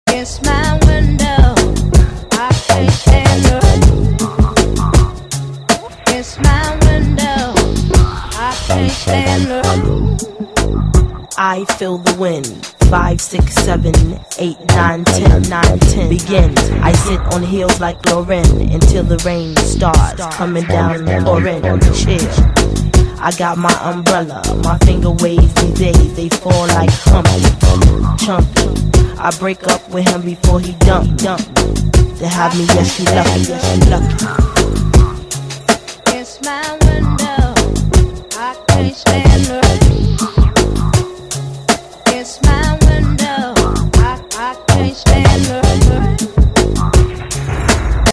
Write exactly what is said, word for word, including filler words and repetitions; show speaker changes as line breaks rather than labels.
It's my window. I can't stand her. It's my window. I can't stand her.
I feel the wind. Five, six, seven, eight, nine, ten, nine, ten. Begin. I sit on heels like Lauren until the rain starts coming down and pouring. Chill. I got my umbrella. My finger waves these days. They fall like Humpty, Chumpy. I break up with him before he dump, dump. To have me, yes, she lucky, yes, she lucky.
It's my window. I can't stand